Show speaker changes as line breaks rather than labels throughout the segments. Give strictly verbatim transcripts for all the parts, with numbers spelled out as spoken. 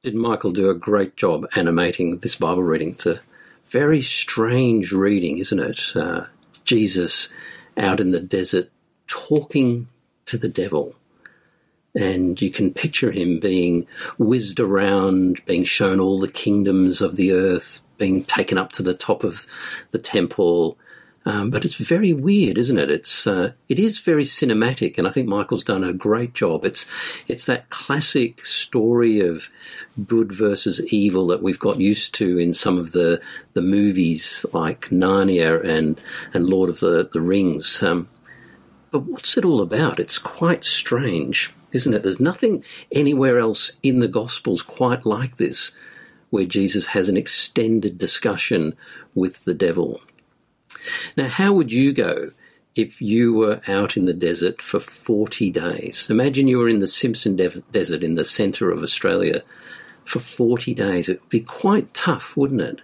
Did Michael do a great job animating this Bible reading? It's a very strange reading, isn't it? Uh, Jesus out in the desert talking to the devil. And you can picture him being whizzed around, being shown all the kingdoms of the earth, being taken up to the top of the temple. Um, but it's very weird, isn't it? It's uh, it is very cinematic, and I think Michael's done a great job. It's it's that classic story of good versus evil that we've got used to in some of the the movies like Narnia and and Lord of the the Rings. Um, but what's it all about? It's quite strange, isn't it? There's nothing anywhere else in the Gospels quite like this, where Jesus has an extended discussion with the devil. Now, how would you go if you were out in the desert for forty days? Imagine you were in the Simpson de- Desert in the centre of Australia for forty days. It would be quite tough, wouldn't it?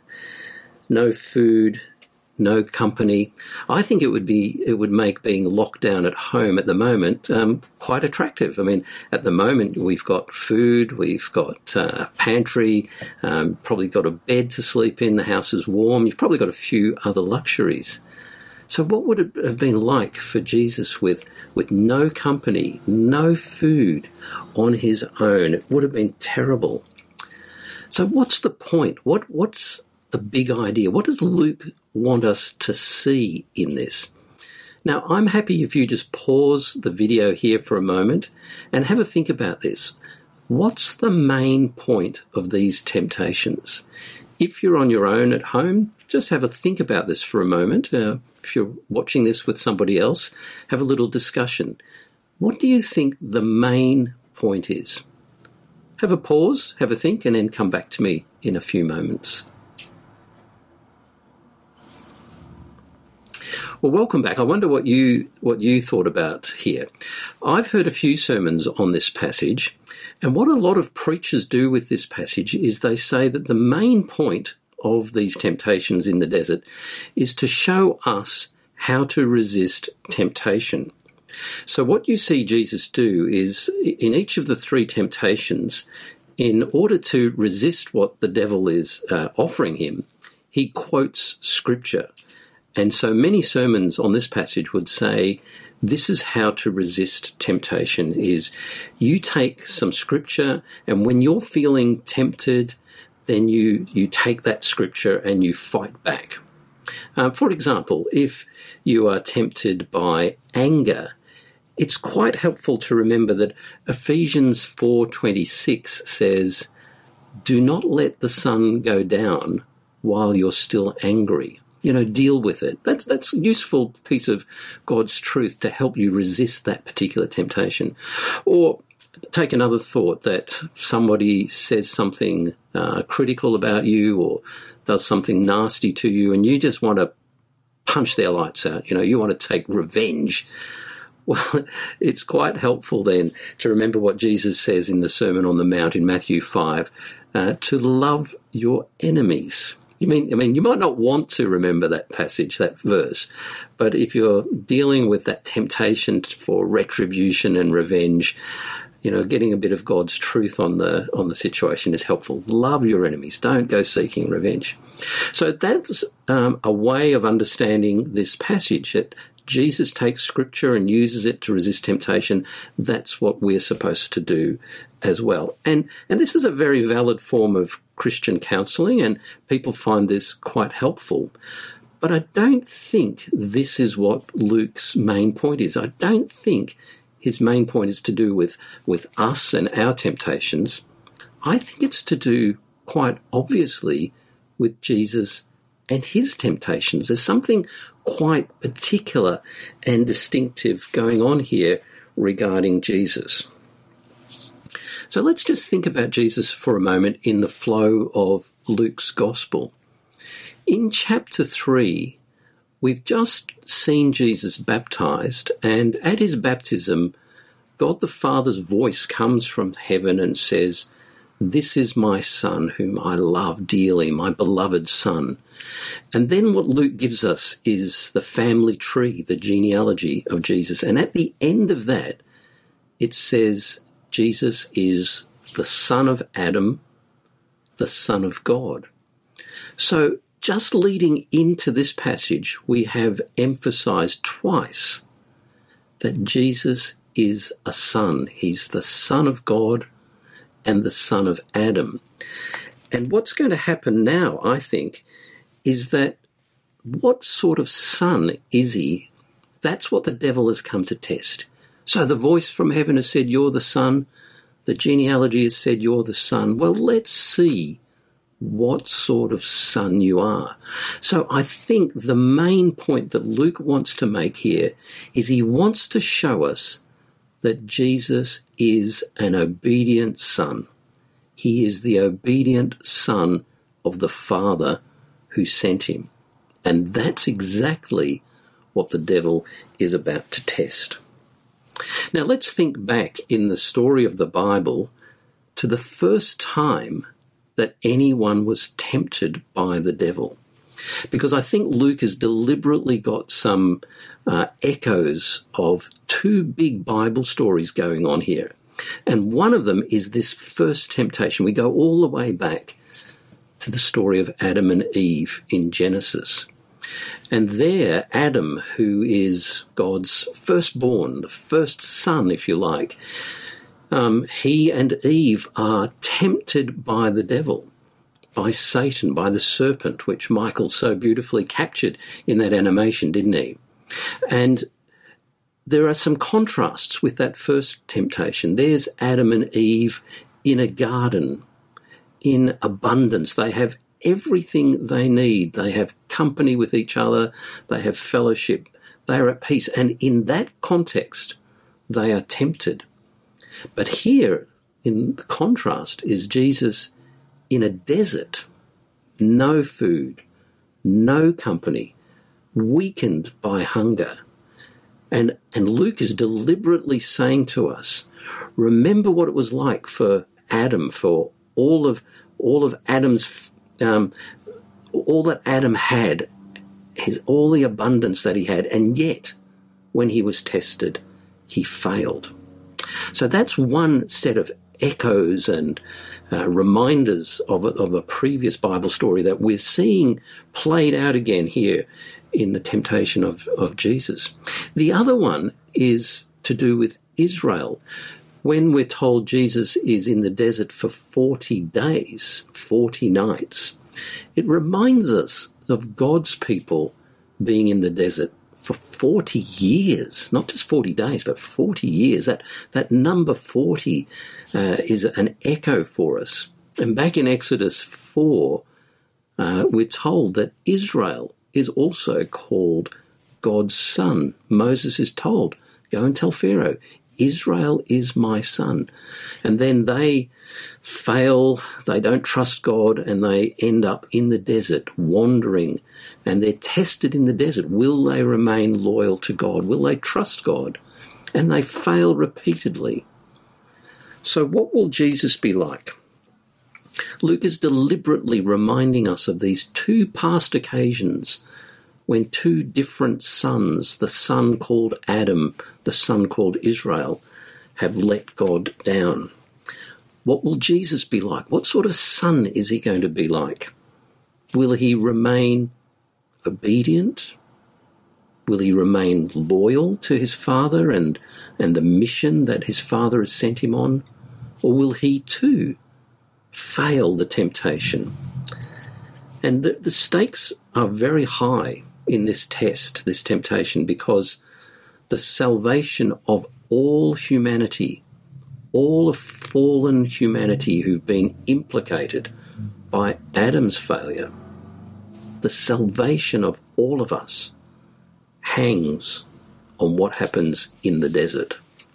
No food, no company. I think it would be it would make being locked down at home at the moment um, quite attractive. I mean, at the moment we've got food, we've got uh, a pantry, um, probably got a bed to sleep in, the house is warm, you've probably got a few other luxuries. So what would it have been like for Jesus with, with no company, no food on his own? It would have been terrible. So what's the point? What what's the big idea? What does Luke want us to see in this? Now, I'm happy if you just pause the video here for a moment and have a think about this. What's the main point of these temptations? If you're on your own at home, just have a think about this for a moment. Uh, if you're watching this with somebody else, have a little discussion. What do you think the main point is? Have a pause, have a think, and then come back to me in a few moments. Well, welcome back. I wonder what you what you thought about here. I've heard a few sermons on this passage, and what a lot of preachers do with this passage is they say that the main point of these temptations in the desert is to show us how to resist temptation. So what you see Jesus do is, in each of the three temptations, in order to resist what the devil is uh, offering him, he quotes Scripture. And so many sermons on this passage would say, this is how to resist temptation, is you take some Scripture, and when you're feeling tempted, then you, you take that Scripture and you fight back. Uh, for example, if you are tempted by anger, it's quite helpful to remember that Ephesians four twenty-six says, do not let the sun go down while you're still angry. You know, deal with it. That's that's a useful piece of God's truth to help you resist that particular temptation. Or take another thought, that somebody says something uh, critical about you or does something nasty to you, and you just want to punch their lights out. You know, you want to take revenge. Well, it's quite helpful then to remember what Jesus says in the Sermon on the Mount in Matthew five, uh, to love your enemies. You mean, I mean, you might not want to remember that passage, that verse, but if you're dealing with that temptation for retribution and revenge, you know, getting a bit of God's truth on the on the situation is helpful. Love your enemies. Don't go seeking revenge. So that's um, a way of understanding this passage, that Jesus takes Scripture and uses it to resist temptation. That's what we're supposed to do as well. And and this is a very valid form of Christian counselling, and people find this quite helpful. But I don't think this is what Luke's main point is. I don't think his main point is to do with, with us and our temptations. I think it's to do, quite obviously, with Jesus and his temptations. There's something quite particular and distinctive going on here regarding Jesus. So let's just think about Jesus for a moment in the flow of Luke's Gospel. In chapter three, we've just seen Jesus baptized, and at his baptism, God the Father's voice comes from heaven and says, "This is my Son whom I love dearly, my beloved Son." And then what Luke gives us is the family tree, the genealogy of Jesus. And at the end of that, it says Jesus is the son of Adam, the Son of God. So just leading into this passage, we have emphasized twice that Jesus is a son. He's the Son of God and the son of Adam. And what's going to happen now, I think, is that what sort of son is he? That's what the devil has come to test. So the voice from heaven has said, you're the son. The genealogy has said, you're the son. Well, let's see what sort of son you are. So I think the main point that Luke wants to make here is he wants to show us that Jesus is an obedient son. He is the obedient son of the Father who sent him. And that's exactly what the devil is about to test. Now let's think back in the story of the Bible to the first time that anyone was tempted by the devil. Because I think Luke has deliberately got some uh, echoes of two big Bible stories going on here. And one of them is this first temptation. We go all the way back to the story of Adam and Eve in Genesis. And there, Adam, who is God's firstborn, the first son, if you like, um, he and Eve are tempted by the devil, by Satan, by the serpent, which Michael so beautifully captured in that animation, didn't he? And there are some contrasts with that first temptation. There's Adam and Eve in a garden, in abundance. They have everything they need. They have company with each other. They have fellowship. They are at peace. And in that context, they are tempted. But here, in the contrast, is Jesus in a desert, no food, no company, weakened by hunger. And, and Luke is deliberately saying to us, remember what it was like for Adam, for all of all of Adam's, um, all that Adam had, his all the abundance that he had, and yet, when he was tested, he failed. So that's one set of echoes and uh, reminders of a, of a previous Bible story that we're seeing played out again here in the temptation of, of Jesus. The other one is to do with Israel. When we're told Jesus is in the desert for forty days, forty nights, it reminds us of God's people being in the desert for forty years, not just forty days, but forty years. That, that number forty uh, is an echo for us. And back in Exodus four, uh, we're told that Israel is also called God's son. Moses is told, go and tell Pharaoh, Israel is my son. And then they fail, they don't trust God, and they end up in the desert wandering, and they're tested in the desert. Will they remain loyal to God? Will they trust God? And they fail repeatedly. So what will Jesus be like? Luke is deliberately reminding us of these two past occasions when two different sons, the son called Adam, the son called Israel, have let God down. What will Jesus be like? What sort of son is he going to be like? Will he remain obedient? Will he remain loyal to his father and, and the mission that his father has sent him on? Or will he too fail the temptation? And the, the stakes are very high in this test, this temptation, because the salvation of all humanity, all of fallen humanity who've been implicated by Adam's failure, the salvation of all of us hangs on what happens in the desert.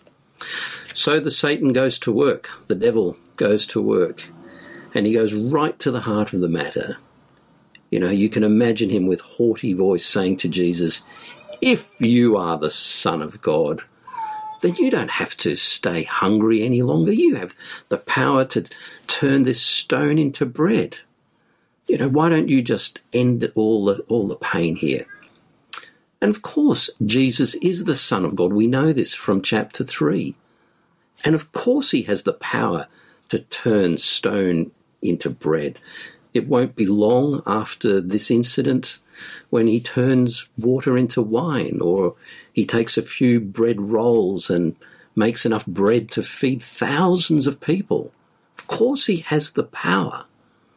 So the Satan goes to work, the devil goes to work, and he goes right to the heart of the matter. You know, you can imagine him with haughty voice saying to Jesus, if you are the Son of God, then you don't have to stay hungry any longer. You have the power to turn this stone into bread. You know, why don't you just end all the, all the pain here? And of course, Jesus is the Son of God. We know this from chapter three. And of course he has the power to turn stone into bread. It won't be long after this incident when he turns water into wine, or he takes a few bread rolls and makes enough bread to feed thousands of people. Of course he has the power,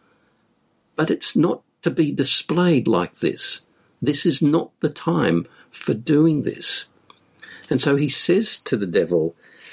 but it's not to be displayed like this. This is not the time for doing this. And so he says to the devil,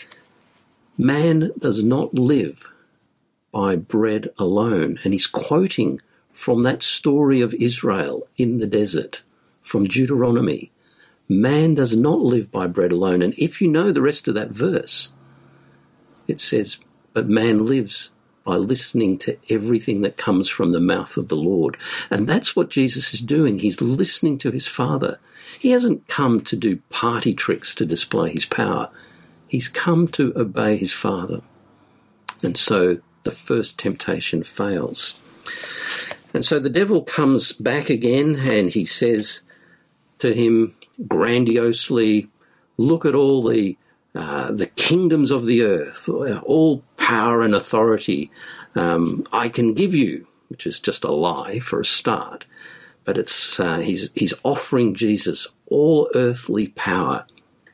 man does not live by bread alone. And he's quoting from that story of Israel in the desert, from Deuteronomy. Man does not live by bread alone. And if you know the rest of that verse, it says, but man lives by listening to everything that comes from the mouth of the Lord. And that's what Jesus is doing. He's listening to his Father. He hasn't come to do party tricks to display his power. He's come to obey his Father. And so the first temptation fails. And so the devil comes back again and he says to him grandiosely, look at all the uh, the kingdoms of the earth, all power and authority um, I can give you, which is just a lie for a start. But it's uh, he's he's offering Jesus all earthly power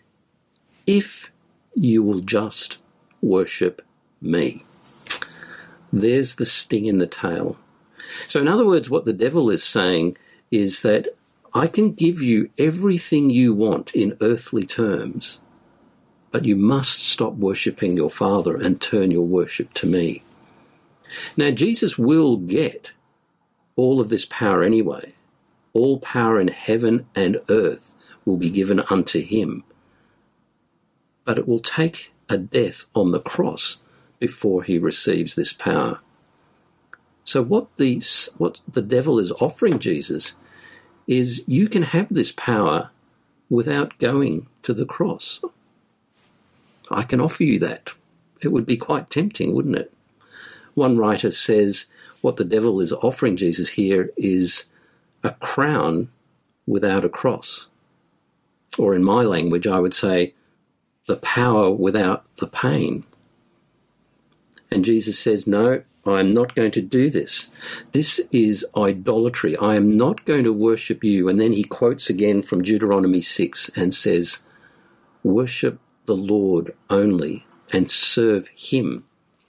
if you will just worship me. There's the sting in the tail. So in other words, what the devil is saying is that I can give you everything you want in earthly terms, but you must stop worshipping your Father and turn your worship to me. Now, Jesus will get all of this power anyway. All power in heaven and earth will be given unto him. But it will take a death on the cross before he receives this power. So what the, what the devil is offering Jesus is you can have this power without going to the cross. I can offer you that. It would be quite tempting, wouldn't it? One writer says what the devil is offering Jesus here is a crown without a cross. Or in my language, I would say the power without the pain. And Jesus says, no, I'm not going to do this. This is idolatry. I am not going to worship you. And then he quotes again from Deuteronomy six and says, worship the Lord only and serve him.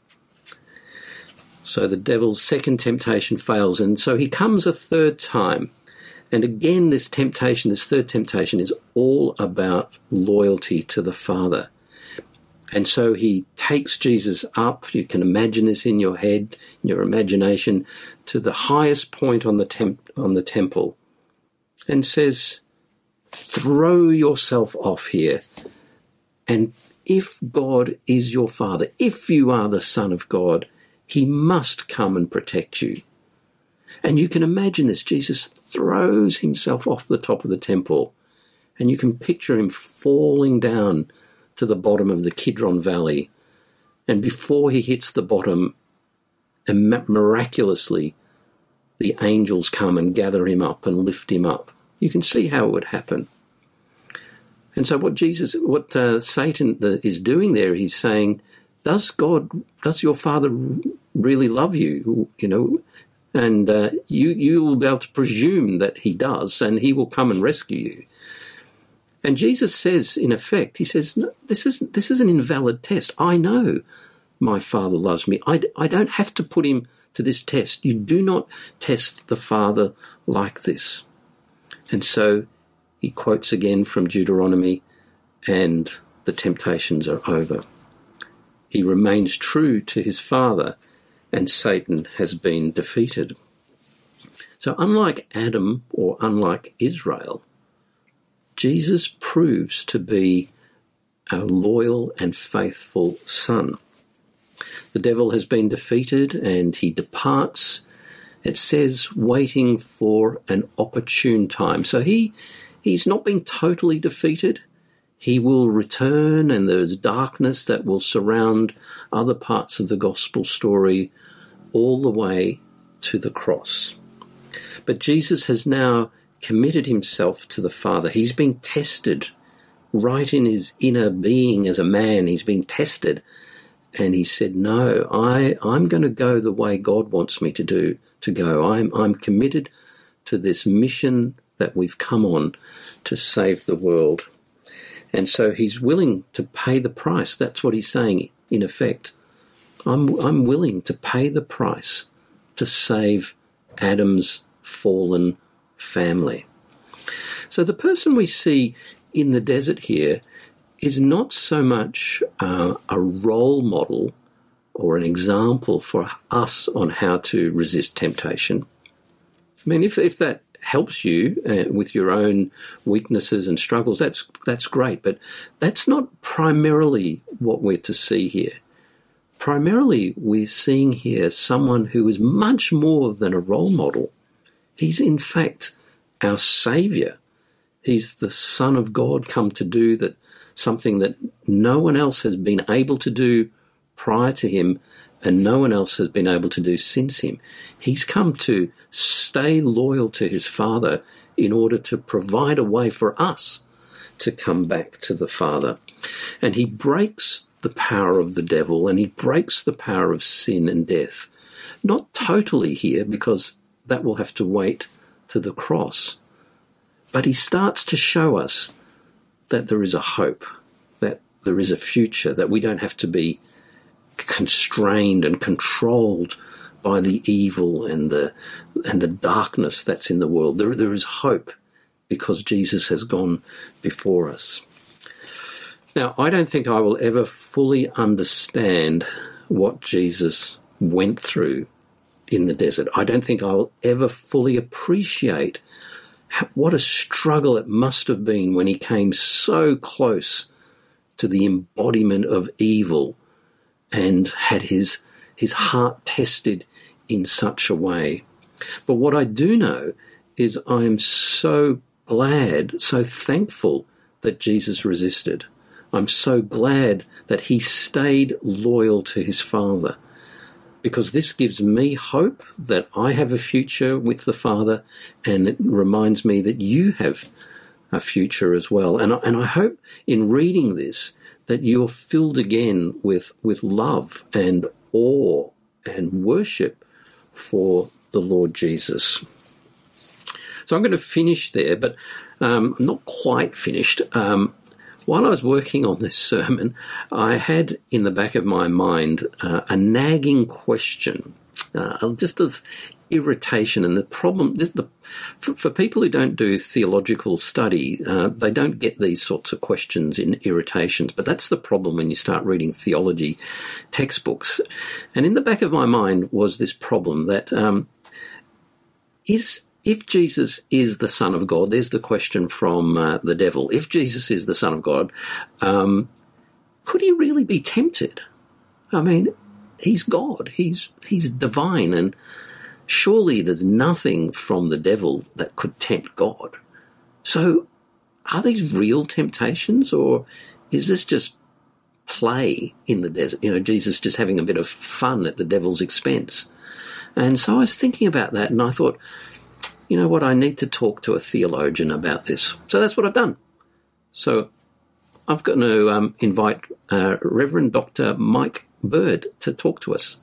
So the devil's second temptation fails, and so he comes a third time. And again, this temptation, this third temptation, is all about loyalty to the Father. And so he takes Jesus up, you can imagine this in your head, in your imagination, to the highest point on the temp- on the temple, and says, throw yourself off here. And if God is your Father, if you are the Son of God, he must come and protect you. And you can imagine this. Jesus throws himself off the top of the temple, and you can picture him falling down to the bottom of the Kidron Valley. And before he hits the bottom, miraculously, the angels come and gather him up and lift him up. You can see how it would happen. And so what Jesus, what uh, Satan is doing there, he's saying, does God, does your Father really love you? You know, and uh, you you will be able to presume that he does, and he will come and rescue you. And Jesus says, in effect, he says, no, this is this is an invalid test. I know my Father loves me. I, I don't have to put him to this test. You do not test the Father like this. And so he quotes again from Deuteronomy, and the temptations are over. He remains true to his Father, and Satan has been defeated. So unlike Adam or unlike Israel, Jesus proves to be a loyal and faithful son. The devil has been defeated and he departs, it says, waiting for an opportune time. So he he's not been totally defeated. He will return, and there's darkness that will surround other parts of the gospel story all the way to the cross. But Jesus has now committed himself to the Father. He's been tested right in his inner being as a man. He's been tested And he said, no, I, I'm going to go the way God wants me to do, to go. I'm, I'm committed to this mission that we've come on to save the world. And so he's willing to pay the price. That's what he's saying, in effect. I'm, I'm willing to pay the price to save Adam's fallen family. So the person we see in the desert here is not so much uh, a role model or an example for us on how to resist temptation. I mean, if if that helps you uh, with your own weaknesses and struggles, that's that's great. But that's not primarily what we're to see here. Primarily, we're seeing here someone who is much more than a role model. He's in fact our Saviour. He's the Son of God come to do that something that no one else has been able to do prior to him and no one else has been able to do since him. He's come to stay loyal to his Father in order to provide a way for us to come back to the Father. And he breaks the power of the devil and he breaks the power of sin and death. Not totally here, because that will have to wait to the cross. But he starts to show us that there is a hope, that there is a future, that we don't have to be constrained and controlled by the evil and the and the darkness that's in the world. There, there is hope because Jesus has gone before us. Now, I don't think I will ever fully understand what Jesus went through in the desert. I don't think I will ever fully appreciate what a struggle it must have been when he came so close to the embodiment of evil and had his his heart tested in such a way. But what I do know is I am so glad, so thankful that Jesus resisted. I'm so glad that he stayed loyal to his Father, because this gives me hope that I have a future with the Father, and it reminds me that you have a future as well. And I, and I hope in reading this that you're filled again with, with love and awe and worship for the Lord Jesus. So I'm going to finish there, but um, I'm not quite finished. Um, While I was working on this sermon, I had in the back of my mind uh, a nagging question, uh, just as irritation. And the problem, this, the, for, for people who don't do theological study, uh, they don't get these sorts of questions in irritations. But that's the problem when you start reading theology textbooks. And in the back of my mind was this problem that um, is... If Jesus is the Son of God, there's the question from uh, the devil. If Jesus is the Son of God, um, could he really be tempted? I mean, he's God. He's he's divine, and surely there's nothing from the devil that could tempt God. So are these real temptations, or is this just play in the desert? You know, Jesus just having a bit of fun at the devil's expense. And so I was thinking about that, and I thought, you know what, I need to talk to a theologian about this. So that's what I've done. So I've got to um, invite uh, Reverend Doctor Mike Bird to talk to us.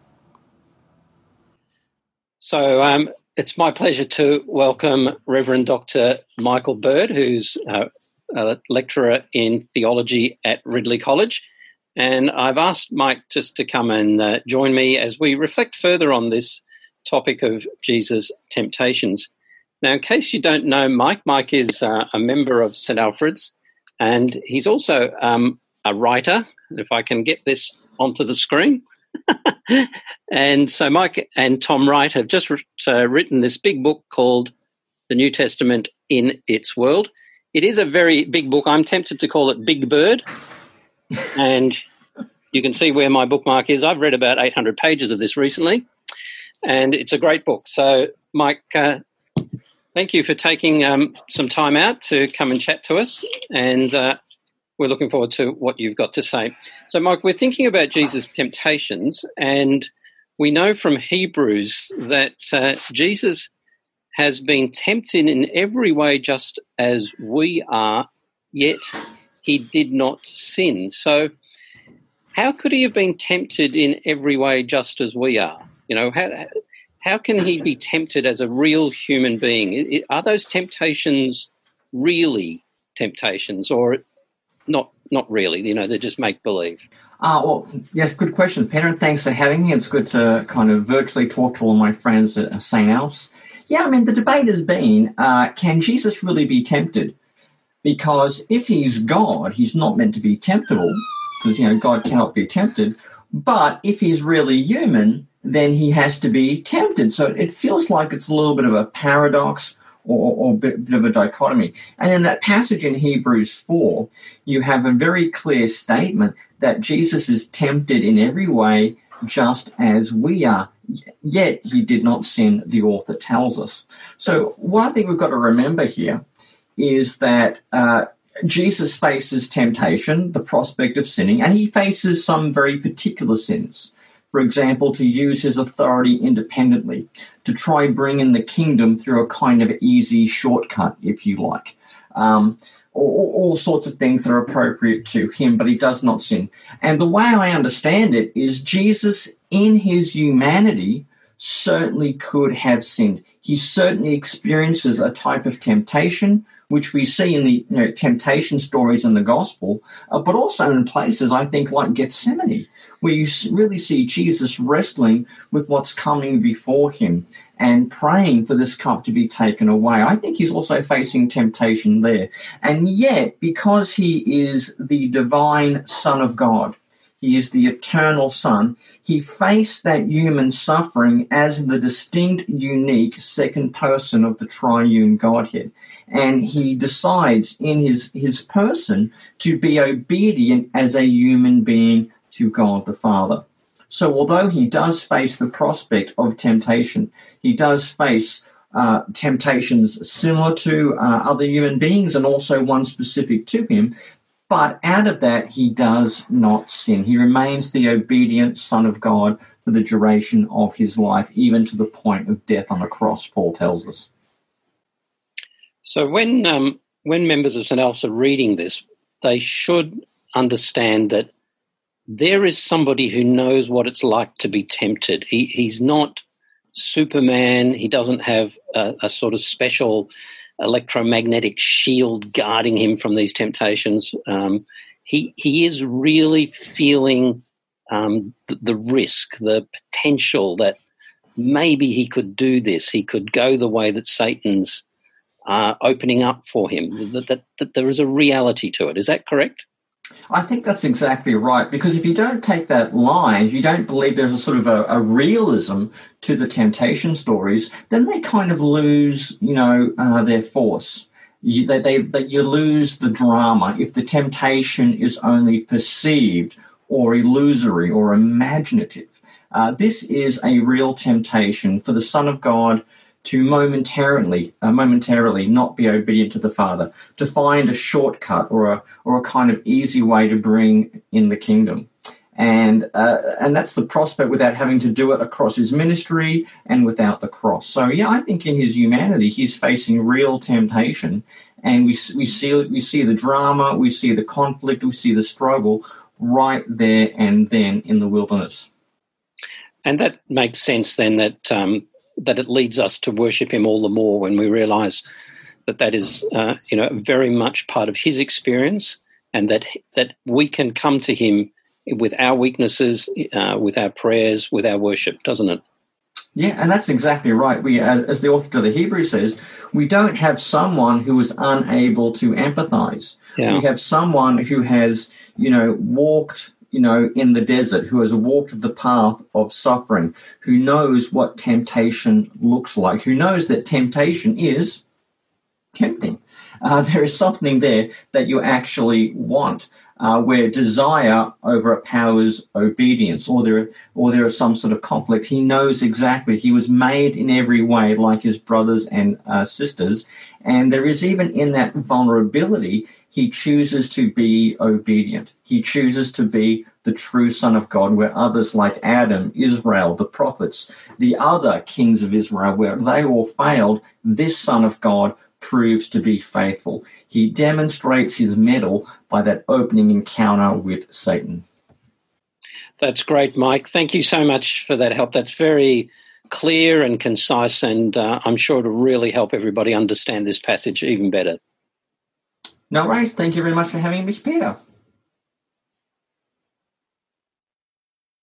So um, it's my pleasure to welcome Reverend Doctor Michael Bird, who's uh, a lecturer in theology at Ridley College. And I've asked Mike just to come and uh, join me as we reflect further on this topic of Jesus' temptations. Now, in case you don't know Mike, Mike is uh, a member of Saint Alfred's, and he's also um, a writer, if I can get this onto the screen. And so Mike and Tom Wright have just uh, written this big book called The New Testament in Its World. It is a very big book. I'm tempted to call it Big Bird, and you can see where my bookmark is. I've read about eight hundred pages of this recently, and it's a great book. So, Mike, uh, thank you for taking um, some time out to come and chat to us, and uh, we're looking forward to what you've got to say. So, Mike, we're thinking about Jesus' temptations, and we know from Hebrews that uh, Jesus has been tempted in every way just as we are, yet he did not sin. So how could he have been tempted in every way just as we are? You know, how how can he be tempted as a real human being? Are those temptations really temptations, or not? Not really. You know, they're just make believe.
Uh, well, yes, good question, Peter, and thanks for having me. It's good to kind of virtually talk to all my friends at Saint Alf's. Yeah, I mean, the debate has been, uh, can Jesus really be tempted? Because if he's God, he's not meant to be temptable, because, you know, God cannot be tempted. But if he's really human, then he has to be tempted. So it feels like it's a little bit of a paradox or, or a bit, bit of a dichotomy. And in that passage in Hebrews four, you have a very clear statement that Jesus is tempted in every way just as we are, yet he did not sin, the author tells us. So one thing we've got to remember here is that uh, Jesus faces temptation, the prospect of sinning, and he faces some very particular sins. For example, to use his authority independently, to try bring in the kingdom through a kind of easy shortcut, if you like. Um, all, all sorts of things that are appropriate to him, but he does not sin. And the way I understand it is Jesus, in his humanity, certainly could have sinned. He certainly experiences a type of temptation, which we see in the you know, temptation stories in the gospel, uh, but also in places, I think, like Gethsemane, where you really see Jesus wrestling with what's coming before him and praying for this cup to be taken away. I think he's also facing temptation there. And yet, because he is the divine Son of God, he is the eternal Son, he faced that human suffering as the distinct, unique second person of the triune Godhead. And he decides in his, his person to be obedient as a human being to God the Father. So although he does face the prospect of temptation, he does face uh, temptations similar to uh, other human beings and also one specific to him, but out of that he does not sin. He remains the obedient Son of God for the duration of his life, even to the point of death on a cross, Paul tells us.
So when um, when members of Saint Alf's are reading this, they should understand that there is somebody who knows what it's like to be tempted. He, he's not Superman. He doesn't have a, a sort of special electromagnetic shield guarding him from these temptations. Um, he he is really feeling um, the, the risk, the potential that maybe he could do this. He could go the way that Satan's uh, opening up for him. That, that that there is a reality to it. Is that correct?
I think that's exactly right, because if you don't take that line, if you don't believe there's a sort of a, a realism to the temptation stories, then they kind of lose, you know, uh, their force. You, they, they, they, you lose the drama if the temptation is only perceived or illusory or imaginative. Uh, this is a real temptation for the Son of God to momentarily, uh, momentarily not be obedient to the Father, to find a shortcut or a or a kind of easy way to bring in the kingdom, and uh, and that's the prospect without having to do it across his ministry and without the cross. So yeah, I think in his humanity he's facing real temptation, and we we see we see the drama, we see the conflict, we see the struggle right there and then in the wilderness.
And that makes sense then that. Um that it leads us to worship him all the more when we realise that that is, uh, you know, very much part of his experience, and that that we can come to him with our weaknesses, uh, with our prayers, with our worship, doesn't it?
Yeah, and that's exactly right. We, as, as the author to the Hebrews says, we don't have someone who is unable to empathise. Yeah. We have someone who has, you know, walked you know, in the desert, who has walked the path of suffering, who knows what temptation looks like, who knows that temptation is tempting. Uh, there is something there that you actually want, uh, where desire overpowers obedience, or there, or there is some sort of conflict. He knows exactly. He was made in every way like his brothers and uh, sisters, and there is even in that vulnerability, he chooses to be obedient. He chooses to be the true Son of God, where others like Adam, Israel, the prophets, the other kings of Israel, where they all failed, this Son of God proves to be faithful. He demonstrates his mettle by that opening encounter with Satan.
That's great, Mike. Thank you so much for that help. That's very clear and concise, and uh, I'm sure it'll really help everybody understand this passage even better.
No worries. Thank you very much for having me, Peter.